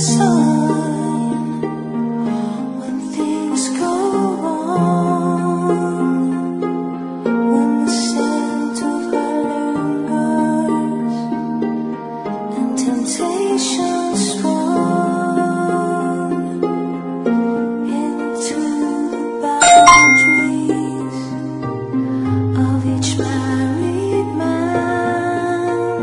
sign when things go wrong, when the scent of her lingers and temptation strong into the boundaries of each married man.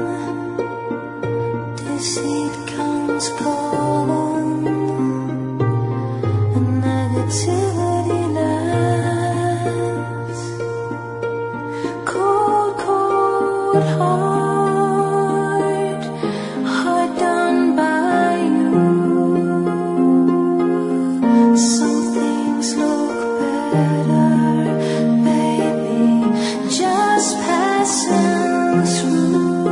Deceit comes calling and negativity laughs. Cold, cold heart, heart done by you. Some things look better, baby, just passing through.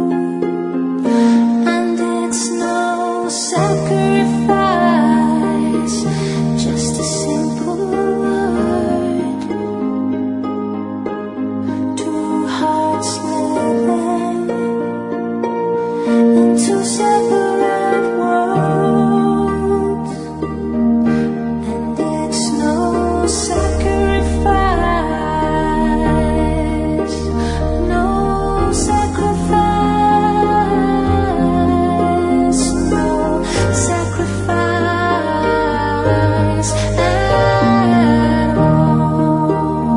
And it's no sacrifice, just a simple word. Two hearts living in two separate worlds. And it's no sacrifice, no sacrifice, no sacrifice at all.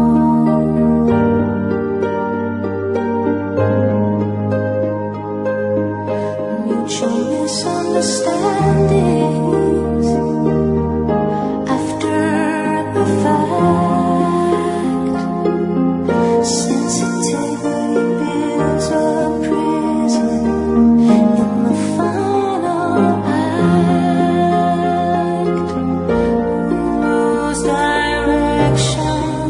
Mutual misunderstandings after the fact. Sensitivity builds a prison in the final act. We lose direction,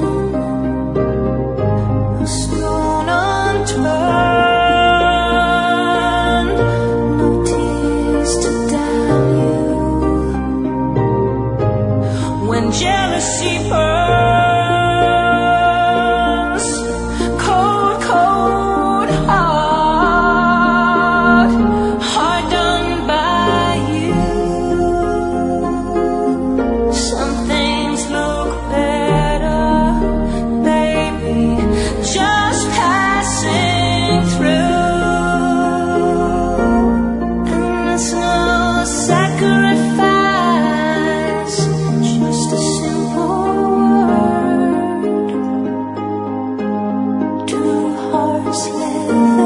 a stone unturned, no tears to damn you. When jealousy burns, cold, cold heart, heart done by you. Some things look better, baby, just passing through. And it's no sacrifice, just a simple word. Two hearts living